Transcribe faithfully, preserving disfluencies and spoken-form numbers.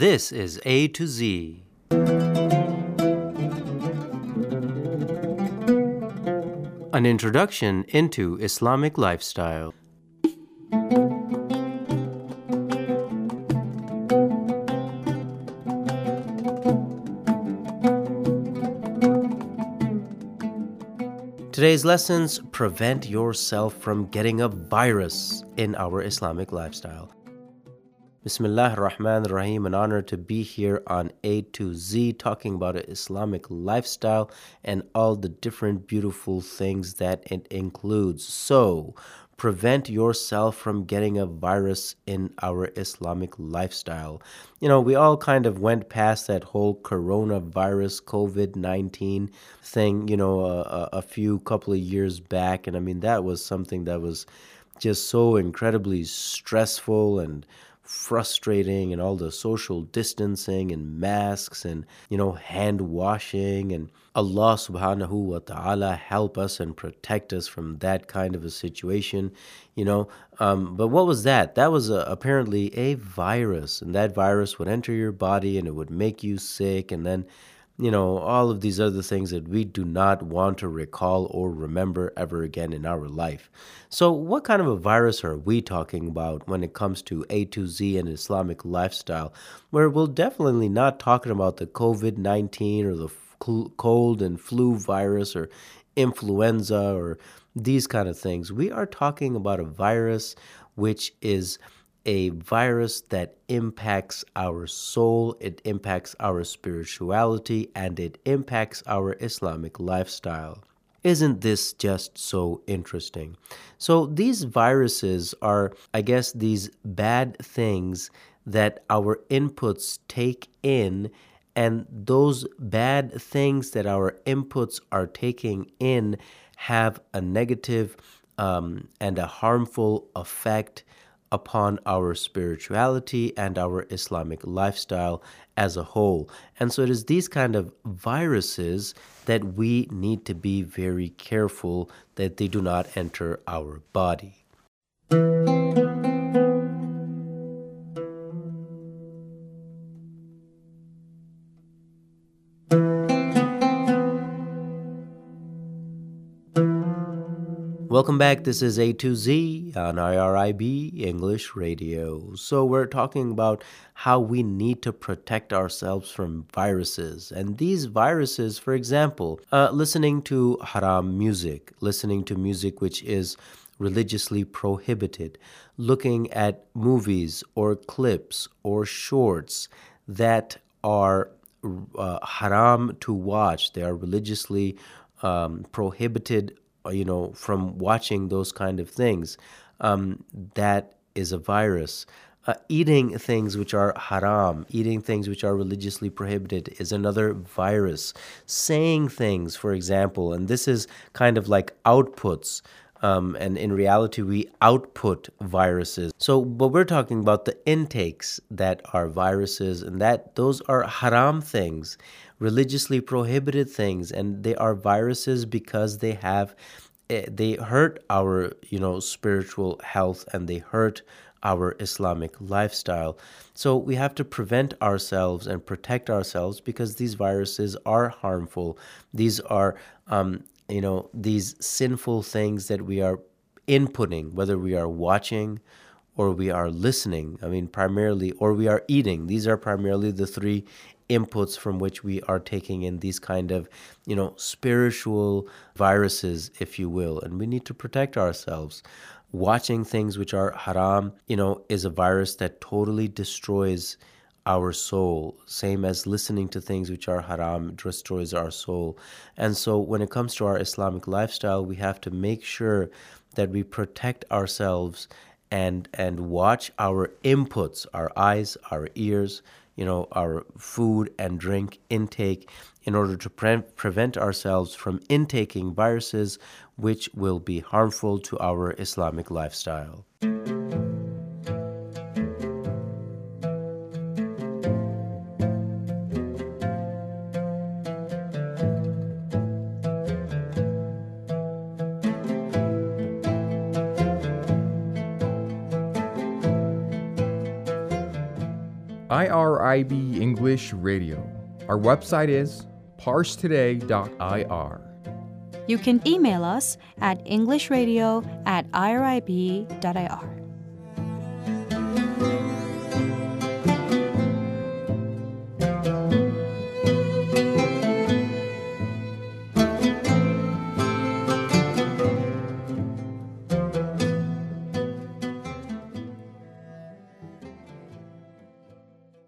This is A to Z. An introduction into Islamic lifestyle. Today's lessons prevent yourself from getting a virus in our Islamic lifestyle. Bismillah ar-Rahman ar-Rahim, an honor to be here on A to Z talking about an Islamic lifestyle and all the different beautiful things that it includes. So, prevent yourself from getting a virus in our Islamic lifestyle. You know, we all kind of went past that whole coronavirus, covid nineteen thing, you know, a, a few couple of years back. And I mean, that was something that was just so incredibly stressful and frustrating, and all the social distancing and masks and, you know, hand washing. And Allah subhanahu wa ta'ala help us and protect us from that kind of a situation, you know. Um, but what was that? That was a, apparently a virus, and that virus would enter your body and it would make you sick, and then, you know, all of these other things that we do not want to recall or remember ever again in our life. So what kind of a virus are we talking about when it comes to A to Z and Islamic lifestyle? Where we're definitely not talking about the covid nineteen or the f- cold and flu virus or influenza or these kind of things. We are talking about a virus which is a virus that impacts our soul, it impacts our spirituality, and it impacts our Islamic lifestyle. Isn't this just so interesting? So these viruses are, I guess, these bad things that our inputs take in, and those bad things that our inputs are taking in have a negative um, and a harmful effect upon our spirituality and our Islamic lifestyle as a whole. And so it is these kind of viruses that we need to be very careful that they do not enter our body. Welcome back. This is A to Z on I R I B English Radio. So we're talking about how we need to protect ourselves from viruses. And these viruses, for example, uh, listening to haram music, listening to music which is religiously prohibited, looking at movies or clips or shorts that are uh, haram to watch. They are religiously um, prohibited, you know, from watching those kind of things. Um, that is a virus. Uh, eating things which are haram, eating things which are religiously prohibited is another virus. Saying things, for example, and this is kind of like outputs. Um, and in reality, we output viruses. So, but we're talking about the intakes that are viruses, and that those are haram things, religiously prohibited things, and they are viruses because they have, they hurt our, you know, spiritual health, and they hurt our Islamic lifestyle. So we have to prevent ourselves and protect ourselves because these viruses are harmful. These are um, you know, these sinful things that we are inputting, whether we are watching or we are listening, I mean, primarily, or we are eating. These are primarily the three inputs from which we are taking in these kind of, you know, spiritual viruses, if you will, and we need to protect ourselves. Watching things which are haram, you know, is a virus that totally destroys our soul, same as listening to things which are haram destroys our soul. And so when it comes to our Islamic lifestyle, we have to make sure that we protect ourselves and and watch our inputs, our eyes, our ears, you know, our food and drink intake, in order to pre- prevent ourselves from intaking viruses which will be harmful to our Islamic lifestyle. I R I B English Radio. Our website is parse today dot I R. You can email us at englishradio at irib dot I R.